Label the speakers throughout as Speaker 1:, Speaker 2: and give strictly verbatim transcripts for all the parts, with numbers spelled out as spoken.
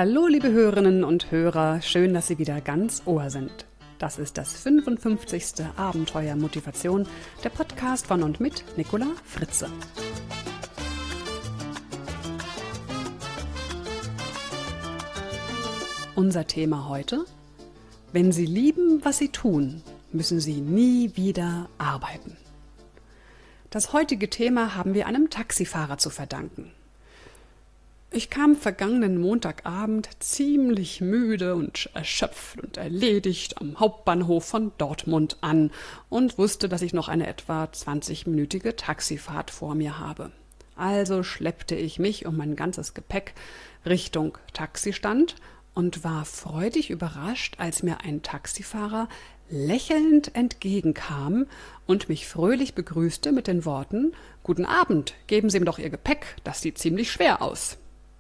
Speaker 1: Hallo liebe Hörerinnen und Hörer, schön, dass Sie wieder ganz Ohr sind. Das ist das fünfundfünfzigste Abenteuer Motivation, der Podcast von und mit Nicola Fritze. Unser Thema heute: Wenn Sie lieben, was Sie tun, müssen Sie nie wieder arbeiten. Das heutige Thema haben wir einem Taxifahrer zu verdanken. Ich kam vergangenen Montagabend ziemlich müde und erschöpft und erledigt am Hauptbahnhof von Dortmund an und wusste, dass ich noch eine etwa zwanzigminütige Taxifahrt vor mir habe. Also schleppte ich mich und mein ganzes Gepäck Richtung Taxistand und war freudig überrascht, als mir ein Taxifahrer lächelnd entgegenkam und mich fröhlich begrüßte mit den Worten: »Guten Abend, geben Sie ihm doch Ihr Gepäck, das sieht ziemlich schwer aus.«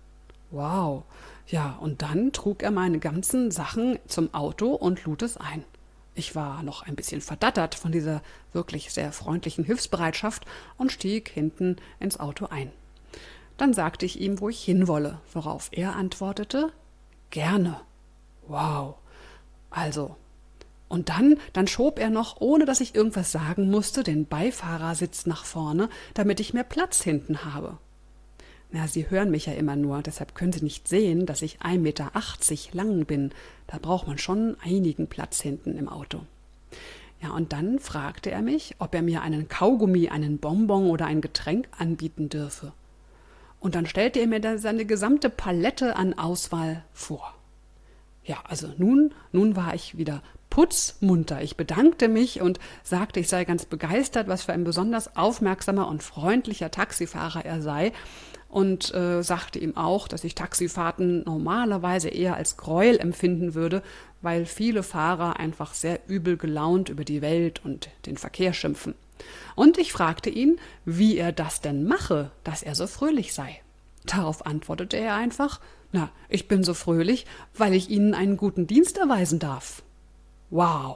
Speaker 1: Wow, ja, und dann trug er meine ganzen Sachen zum Auto und lud es ein. Ich war noch ein bisschen verdattert von dieser wirklich sehr freundlichen Hilfsbereitschaft und stieg hinten ins Auto ein. Dann sagte ich ihm, wo ich hinwolle, worauf er antwortete: »Gerne.« Wow, also. Und dann, dann schob er noch, ohne dass ich irgendwas sagen musste, den Beifahrersitz nach vorne, damit ich mehr Platz hinten habe. Na, Sie hören mich ja immer nur, deshalb können Sie nicht sehen, dass ich ein Meter achtzig lang bin. Da braucht man schon einigen Platz hinten im Auto. Ja, und dann fragte er mich, ob er mir einen Kaugummi, einen Bonbon oder ein Getränk anbieten dürfe. Und dann stellte er mir da seine gesamte Palette an Auswahl vor. Ja, also nun, nun war ich wieder putzmunter. Ich bedankte mich und sagte, ich sei ganz begeistert, was für ein besonders aufmerksamer und freundlicher Taxifahrer er sei. Und äh, sagte ihm auch, dass ich Taxifahrten normalerweise eher als Gräuel empfinden würde, weil viele Fahrer einfach sehr übel gelaunt über die Welt und den Verkehr schimpfen. Und ich fragte ihn, wie er das denn mache, dass er so fröhlich sei. Darauf antwortete er einfach: »Na, ich bin so fröhlich, weil ich Ihnen einen guten Dienst erweisen darf.« Wow!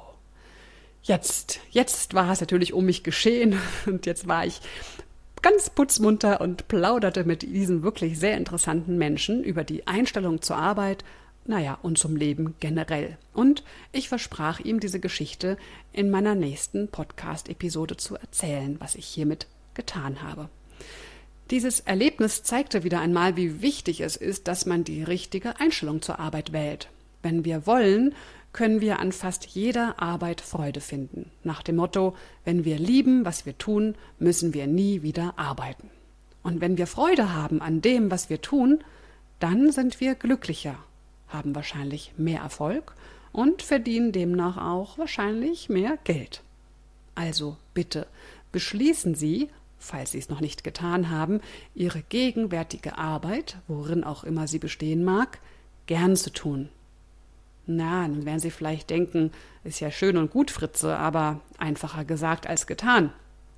Speaker 1: Jetzt, jetzt war es natürlich um mich geschehen und jetzt war ich ganz putzmunter und plauderte mit diesem wirklich sehr interessanten Menschen über die Einstellung zur Arbeit, naja, und zum Leben generell. Und ich versprach ihm, diese Geschichte in meiner nächsten Podcast-Episode zu erzählen, was ich hiermit getan habe. Dieses Erlebnis zeigte wieder einmal, wie wichtig es ist, dass man die richtige Einstellung zur Arbeit wählt. Wenn wir wollen, können wir an fast jeder Arbeit Freude finden. Nach dem Motto: Wenn wir lieben, was wir tun, müssen wir nie wieder arbeiten. Und wenn wir Freude haben an dem, was wir tun, dann sind wir glücklicher, haben wahrscheinlich mehr Erfolg und verdienen demnach auch wahrscheinlich mehr Geld. Also bitte beschließen Sie, falls Sie es noch nicht getan haben, Ihre gegenwärtige Arbeit, worin auch immer sie bestehen mag, gern zu tun. Na, dann werden Sie vielleicht denken, ist ja schön und gut, Fritze, aber einfacher gesagt als getan.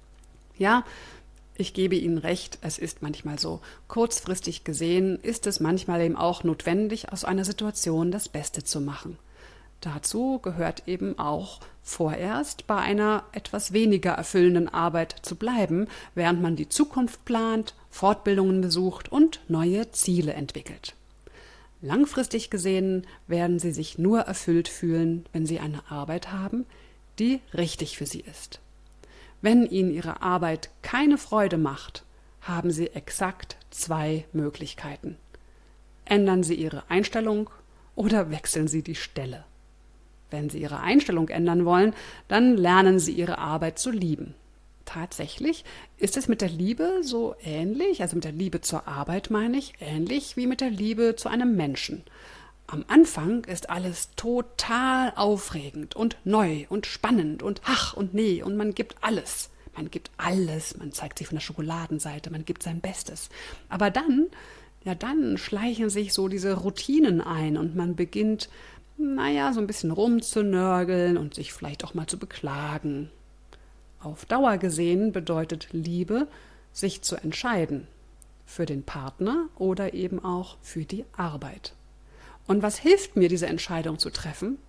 Speaker 1: Ja, ich gebe Ihnen recht, es ist manchmal so. Kurzfristig gesehen ist es manchmal eben auch notwendig, aus einer Situation das Beste zu machen. Dazu gehört eben auch vorerst bei einer etwas weniger erfüllenden Arbeit zu bleiben, während man die Zukunft plant, Fortbildungen besucht und neue Ziele entwickelt. Langfristig gesehen werden Sie sich nur erfüllt fühlen, wenn Sie eine Arbeit haben, die richtig für Sie ist. Wenn Ihnen Ihre Arbeit keine Freude macht, haben Sie exakt zwei Möglichkeiten. Ändern Sie Ihre Einstellung oder wechseln Sie die Stelle. Wenn Sie Ihre Einstellung ändern wollen, dann lernen Sie Ihre Arbeit zu lieben. Tatsächlich ist es mit der Liebe so ähnlich, also mit der Liebe zur Arbeit meine ich, ähnlich wie mit der Liebe zu einem Menschen. Am Anfang ist alles total aufregend und neu und spannend und ach und nee und man gibt alles. Man gibt alles, man zeigt sich von der Schokoladenseite, man gibt sein Bestes. Aber dann, ja dann schleichen sich so diese Routinen ein und man beginnt, naja, so ein bisschen rumzunörgeln und sich vielleicht auch mal zu beklagen. Auf Dauer gesehen bedeutet Liebe, sich zu entscheiden. Für den Partner oder eben auch für die Arbeit. Und was hilft mir, diese Entscheidung zu treffen?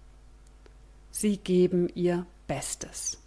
Speaker 1: Sie geben ihr Bestes.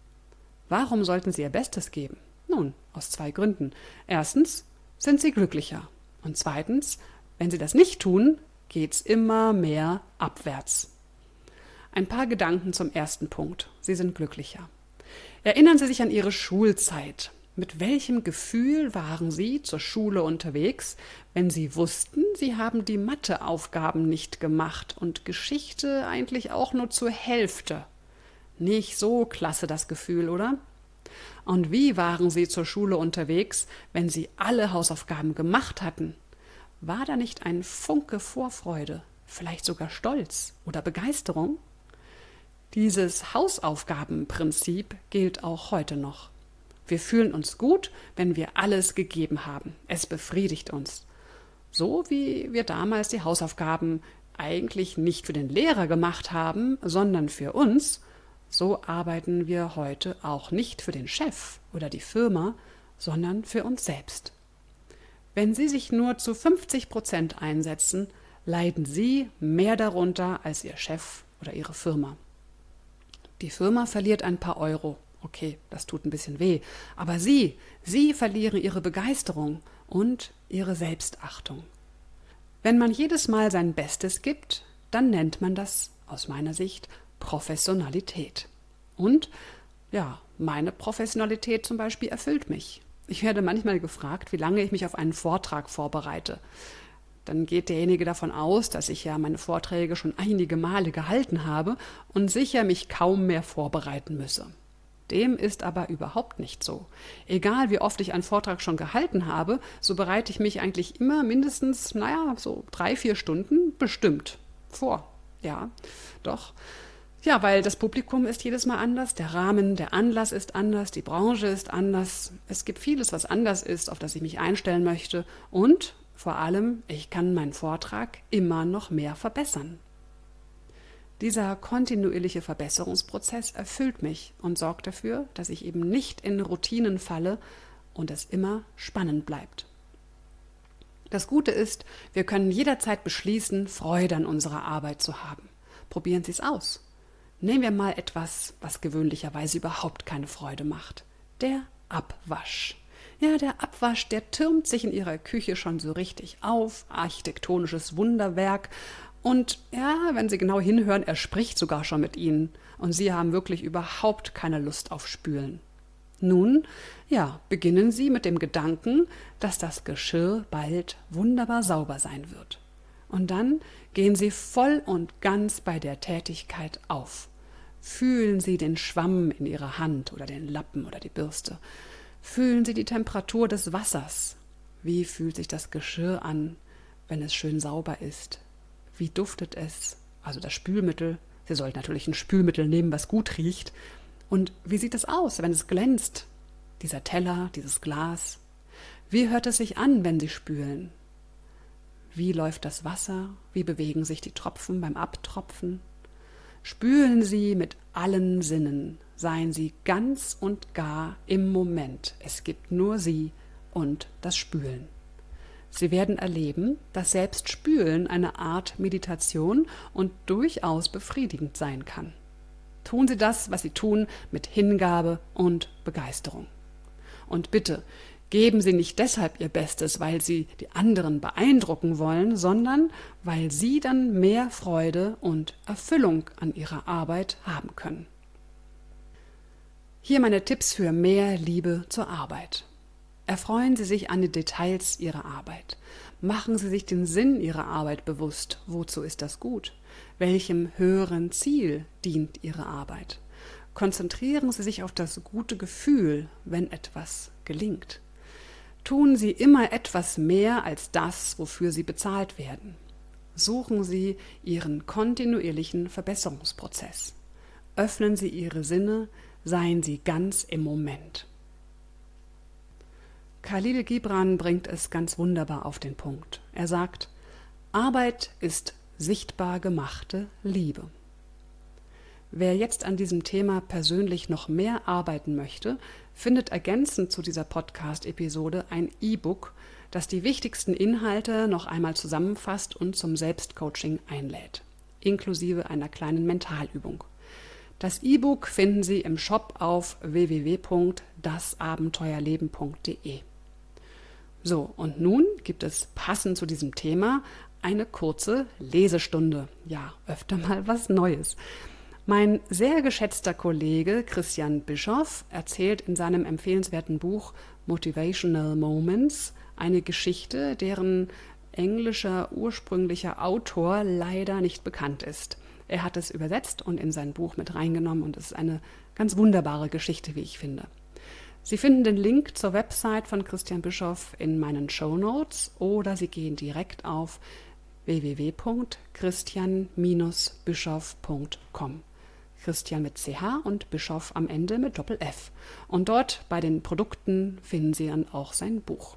Speaker 1: Warum sollten Sie ihr Bestes geben? Nun, aus zwei Gründen. Erstens sind Sie glücklicher. Und zweitens, wenn Sie das nicht tun, geht's immer mehr abwärts. Ein paar Gedanken zum ersten Punkt. Sie sind glücklicher. Erinnern Sie sich an Ihre Schulzeit. Mit welchem Gefühl waren Sie zur Schule unterwegs, wenn Sie wussten, Sie haben die Matheaufgaben nicht gemacht und Geschichte eigentlich auch nur zur Hälfte? Nicht so klasse das Gefühl, oder? Und wie waren Sie zur Schule unterwegs, wenn Sie alle Hausaufgaben gemacht hatten? War da nicht ein Funke Vorfreude, vielleicht sogar Stolz oder Begeisterung? Dieses Hausaufgabenprinzip gilt auch heute noch. Wir fühlen uns gut, wenn wir alles gegeben haben. Es befriedigt uns. So wie wir damals die Hausaufgaben eigentlich nicht für den Lehrer gemacht haben, sondern für uns, so arbeiten wir heute auch nicht für den Chef oder die Firma, sondern für uns selbst. Wenn Sie sich nur zu fünfzig Prozent einsetzen, leiden Sie mehr darunter als Ihr Chef oder Ihre Firma. Die Firma verliert ein paar Euro. Okay, das tut ein bisschen weh. Aber Sie, Sie verlieren Ihre Begeisterung und Ihre Selbstachtung. Wenn man jedes Mal sein Bestes gibt, dann nennt man das, aus meiner Sicht, Professionalität. Und, ja, meine Professionalität zum Beispiel erfüllt mich. Ich werde manchmal gefragt, wie lange ich mich auf einen Vortrag vorbereite. Dann geht derjenige davon aus, dass ich ja meine Vorträge schon einige Male gehalten habe und sicher mich kaum mehr vorbereiten müsse. Dem ist aber überhaupt nicht so. Egal wie oft ich einen Vortrag schon gehalten habe, so bereite ich mich eigentlich immer mindestens, naja, so drei, vier Stunden bestimmt vor. Ja, doch. Ja, weil das Publikum ist jedes Mal anders, der Rahmen, der Anlass ist anders, die Branche ist anders. Es gibt vieles, was anders ist, auf das ich mich einstellen möchte. Und vor allem, ich kann meinen Vortrag immer noch mehr verbessern. Dieser kontinuierliche Verbesserungsprozess erfüllt mich und sorgt dafür, dass ich eben nicht in Routinen falle und es immer spannend bleibt. Das Gute ist, wir können jederzeit beschließen, Freude an unserer Arbeit zu haben. Probieren Sie es aus. Nehmen wir mal etwas, was gewöhnlicherweise überhaupt keine Freude macht. Der Abwasch. Ja, der Abwasch, der türmt sich in Ihrer Küche schon so richtig auf, architektonisches Wunderwerk. Und ja, wenn Sie genau hinhören, er spricht sogar schon mit Ihnen. Und Sie haben wirklich überhaupt keine Lust auf Spülen. Nun, ja, beginnen Sie mit dem Gedanken, dass das Geschirr bald wunderbar sauber sein wird. Und dann gehen Sie voll und ganz bei der Tätigkeit auf. Fühlen Sie den Schwamm in Ihrer Hand oder den Lappen oder die Bürste. Fühlen Sie die Temperatur des Wassers. Wie fühlt sich das Geschirr an, wenn es schön sauber ist? Wie duftet es? Also das Spülmittel. Sie sollten natürlich ein Spülmittel nehmen, was gut riecht. Und wie sieht es aus, wenn es glänzt? Dieser Teller, dieses Glas. Wie hört es sich an, wenn Sie spülen? Wie läuft das Wasser? Wie bewegen sich die Tropfen beim Abtropfen? Spülen Sie mit allen Sinnen. Seien Sie ganz und gar im Moment. Es gibt nur Sie und das Spülen. Sie werden erleben, dass selbst Spülen eine Art Meditation und durchaus befriedigend sein kann. Tun Sie das, was Sie tun, mit Hingabe und Begeisterung. Und bitte, geben Sie nicht deshalb Ihr Bestes, weil Sie die anderen beeindrucken wollen, sondern weil Sie dann mehr Freude und Erfüllung an Ihrer Arbeit haben können. Hier meine Tipps für mehr Liebe zur Arbeit. Erfreuen Sie sich an den Details Ihrer Arbeit. Machen Sie sich den Sinn Ihrer Arbeit bewusst. Wozu ist das gut? Welchem höheren Ziel dient Ihre Arbeit? Konzentrieren Sie sich auf das gute Gefühl, wenn etwas gelingt. Tun Sie immer etwas mehr als das, wofür Sie bezahlt werden. Suchen Sie Ihren kontinuierlichen Verbesserungsprozess. Öffnen Sie Ihre Sinne, seien Sie ganz im Moment. Khalil Gibran bringt es ganz wunderbar auf den Punkt. Er sagt, Arbeit ist sichtbar gemachte Liebe. Wer jetzt an diesem Thema persönlich noch mehr arbeiten möchte, findet ergänzend zu dieser Podcast-Episode ein E-Book, das die wichtigsten Inhalte noch einmal zusammenfasst und zum Selbstcoaching einlädt, inklusive einer kleinen Mentalübung. Das E-Book finden Sie im Shop auf w w w punkt das abenteuerleben punkt de. So, und nun gibt es passend zu diesem Thema Eine kurze Lesestunde. Ja, öfter mal was Neues. Mein sehr geschätzter Kollege Christian Bischoff erzählt in seinem empfehlenswerten Buch Motivational Moments eine Geschichte, deren englischer ursprünglicher Autor leider nicht bekannt ist. Er hat es übersetzt und in sein Buch mit reingenommen und es ist eine ganz wunderbare Geschichte, wie ich finde. Sie finden den Link zur Website von Christian Bischoff in meinen Shownotes oder Sie gehen direkt auf w w w punkt christian Bindestrich bischoff punkt com. Christian mit C H und Bischoff am Ende mit Doppel F. Und dort bei den Produkten finden Sie dann auch sein Buch.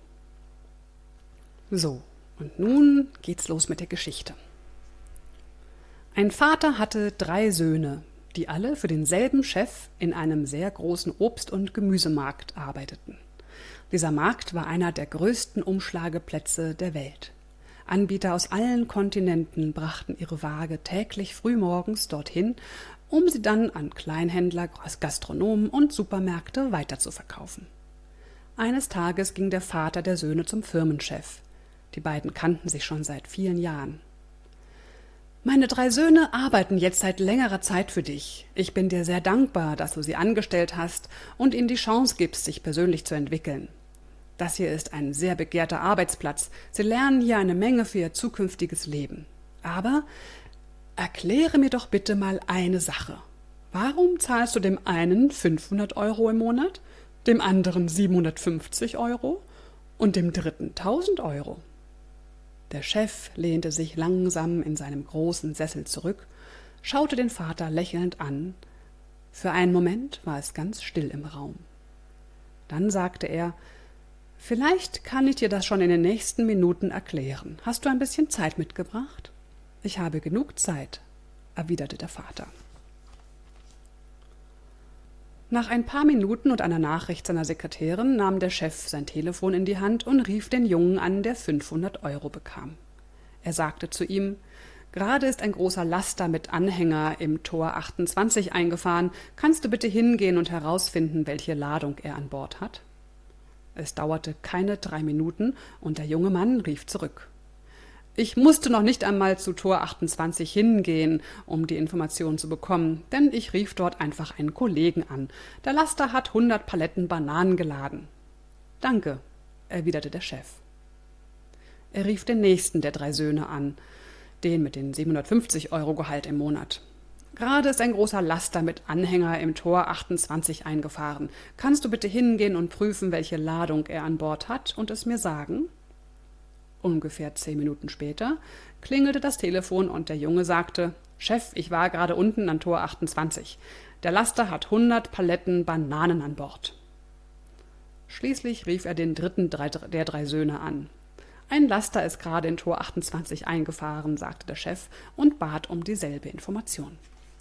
Speaker 1: So, und nun geht's los mit der Geschichte. Ein Vater hatte drei Söhne, die alle für denselben Chef in einem sehr großen Obst- und Gemüsemarkt arbeiteten. Dieser Markt war einer der größten Umschlageplätze der Welt. Anbieter aus allen Kontinenten brachten ihre Ware täglich frühmorgens dorthin, um sie dann an Kleinhändler, Gastronomen und Supermärkte weiterzuverkaufen. Eines Tages ging der Vater der Söhne zum Firmenchef. Die beiden kannten sich schon seit vielen Jahren. »Meine drei Söhne arbeiten jetzt seit längerer Zeit für dich. Ich bin dir sehr dankbar, dass du sie angestellt hast und ihnen die Chance gibst, sich persönlich zu entwickeln. Das hier ist ein sehr begehrter Arbeitsplatz. Sie lernen hier eine Menge für ihr zukünftiges Leben. Aber erkläre mir doch bitte mal eine Sache. Warum zahlst du dem einen fünfhundert Euro im Monat, dem anderen siebenhundertfünfzig Euro und dem dritten tausend Euro? Der Chef lehnte sich langsam in seinem großen Sessel zurück, schaute den Vater lächelnd an. Für einen Moment war es ganz still im Raum. Dann sagte er: »Vielleicht kann ich dir das schon in den nächsten Minuten erklären. Hast du ein bisschen Zeit mitgebracht?« »Ich habe genug Zeit«, erwiderte der Vater. Nach ein paar Minuten und einer Nachricht seiner Sekretärin nahm der Chef sein Telefon in die Hand und rief den Jungen an, der fünfhundert Euro bekam. Er sagte zu ihm: »Gerade ist ein großer Laster mit Anhänger im Tor achtundzwanzig eingefahren. Kannst du bitte hingehen und herausfinden, welche Ladung er an Bord hat?« Es dauerte keine drei Minuten und der junge Mann rief zurück: »Ich musste noch nicht einmal zu Tor achtundzwanzig hingehen, um die Information zu bekommen, denn ich rief dort einfach einen Kollegen an. Der Laster hat hundert Paletten Bananen geladen.« »Danke«, erwiderte der Chef. Er rief den nächsten der drei Söhne an, den mit den siebenhundertfünfzig Euro Gehalt im Monat. »Gerade ist ein großer Laster mit Anhänger im Tor achtundzwanzig eingefahren. Kannst du bitte hingehen und prüfen, welche Ladung er an Bord hat und es mir sagen?« Ungefähr zehn Minuten später klingelte das Telefon und der Junge sagte: »Chef, ich war gerade unten an Tor achtundzwanzig. Der Laster hat hundert Paletten Bananen an Bord.« Schließlich rief er den dritten der drei Söhne an. »Ein Laster ist gerade in Tor achtundzwanzig eingefahren«, sagte der Chef und bat um dieselbe Information.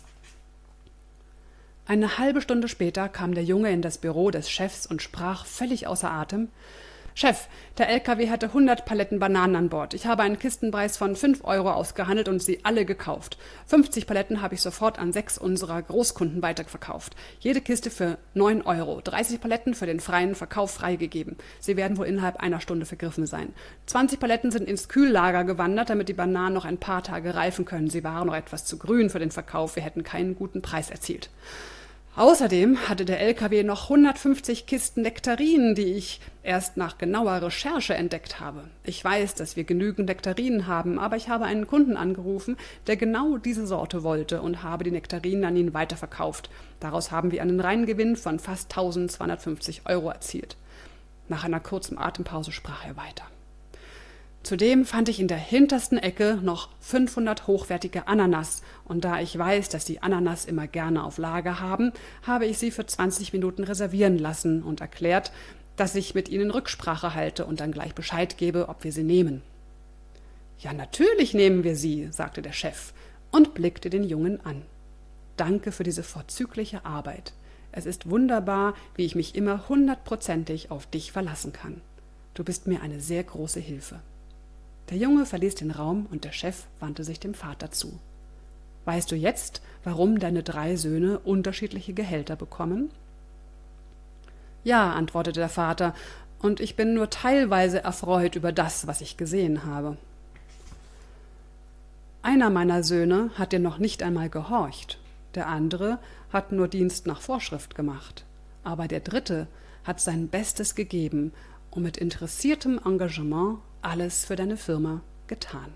Speaker 1: Eine halbe Stunde später kam der Junge in das Büro des Chefs und sprach völlig außer Atem: »Chef, der L K W hatte hundert Paletten Bananen an Bord. Ich habe einen Kistenpreis von fünf Euro ausgehandelt und sie alle gekauft. fünfzig Paletten habe ich sofort an sechs unserer Großkunden weiterverkauft. Jede Kiste für neun Euro. dreißig Paletten für den freien Verkauf freigegeben. Sie werden wohl innerhalb einer Stunde vergriffen sein. zwanzig Paletten sind ins Kühllager gewandert, damit die Bananen noch ein paar Tage reifen können. Sie waren noch etwas zu grün für den Verkauf. Wir hätten keinen guten Preis erzielt. Außerdem hatte der L K W noch hundertfünfzig Kisten Nektarinen, die ich erst nach genauer Recherche entdeckt habe. Ich weiß, dass wir genügend Nektarinen haben, aber ich habe einen Kunden angerufen, der genau diese Sorte wollte und habe die Nektarinen an ihn weiterverkauft. Daraus haben wir einen Reingewinn von fast eintausendzweihundertfünfzig Euro erzielt.« Nach einer kurzen Atempause sprach er weiter. »Zudem fand ich in der hintersten Ecke noch fünfhundert hochwertige Ananas und da ich weiß, dass die Ananas immer gerne auf Lager haben, habe ich sie für zwanzig Minuten reservieren lassen und erklärt, dass ich mit ihnen Rücksprache halte und dann gleich Bescheid gebe, ob wir sie nehmen.« »Ja, natürlich nehmen wir sie«, sagte der Chef und blickte den Jungen an. »Danke für diese vorzügliche Arbeit. Es ist wunderbar, wie ich mich immer hundertprozentig auf dich verlassen kann. Du bist mir eine sehr große Hilfe.« Der Junge verließ den Raum und der Chef wandte sich dem Vater zu. »Weißt du jetzt, warum deine drei Söhne unterschiedliche Gehälter bekommen?« »Ja«, antwortete der Vater, »und ich bin nur teilweise erfreut über das, was ich gesehen habe.« Einer meiner Söhne hat dir noch nicht einmal gehorcht, der andere hat nur Dienst nach Vorschrift gemacht, aber der dritte hat sein Bestes gegeben und mit interessiertem Engagement alles für deine Firma getan.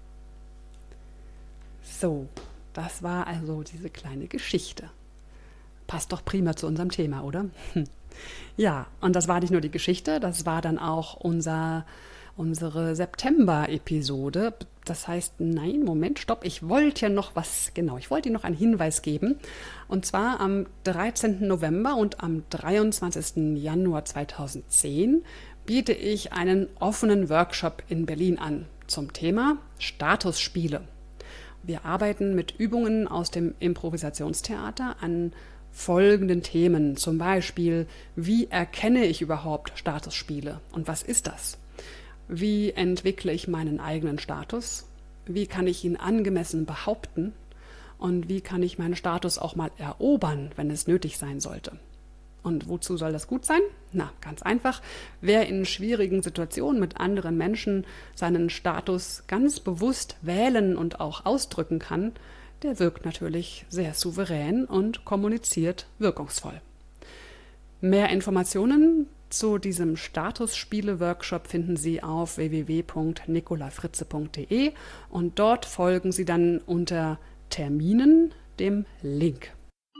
Speaker 1: So, das war also diese kleine Geschichte. Passt doch prima zu unserem Thema, oder? Ja, und das war nicht nur die Geschichte, das war dann auch unser, unsere September-Episode. Das heißt, nein, Moment, stopp, ich wollte ja noch was, genau, ich wollte Ihnen noch einen Hinweis geben. Und zwar am dreizehnten November und am dreiundzwanzigsten Januar zweitausendzehn biete ich einen offenen Workshop in Berlin an zum Thema Statusspiele. Wir arbeiten mit Übungen aus dem Improvisationstheater an folgenden Themen. Zum Beispiel, wie erkenne ich überhaupt Statusspiele und was ist das? Wie entwickle ich meinen eigenen Status? Wie kann ich ihn angemessen behaupten? Und wie kann ich meinen Status auch mal erobern, wenn es nötig sein sollte? Und wozu soll das gut sein? Na, ganz einfach. Wer in schwierigen Situationen mit anderen Menschen seinen Status ganz bewusst wählen und auch ausdrücken kann, der wirkt natürlich sehr souverän und kommuniziert wirkungsvoll. Mehr Informationen zu diesem Statusspiele-Workshop finden Sie auf w w w punkt nicola fritze punkt d e und dort folgen Sie dann unter Terminen dem Link.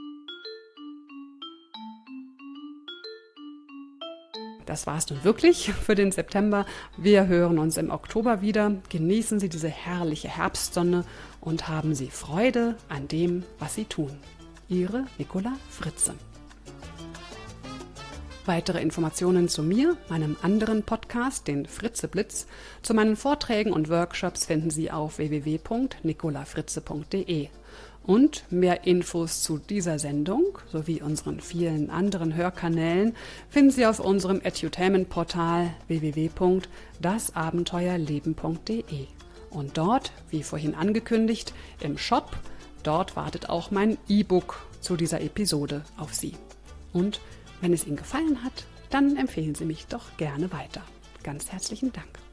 Speaker 1: Das war's nun wirklich für den September. Wir hören uns im Oktober wieder. Genießen Sie diese herrliche Herbstsonne und haben Sie Freude an dem, was Sie tun. Ihre Nicola Fritze. Weitere Informationen zu mir, meinem anderen Podcast, den Fritze Blitz, zu meinen Vorträgen und Workshops finden Sie auf w w w punkt nicola fritze punkt d e. Und mehr Infos zu dieser Sendung sowie unseren vielen anderen Hörkanälen finden Sie auf unserem Edutainment-Portal w w w punkt das abenteuerleben punkt d e. Und dort, wie vorhin angekündigt, im Shop, dort wartet auch mein E-Book zu dieser Episode auf Sie. Und wenn es Ihnen gefallen hat, dann empfehlen Sie mich doch gerne weiter. Ganz herzlichen Dank.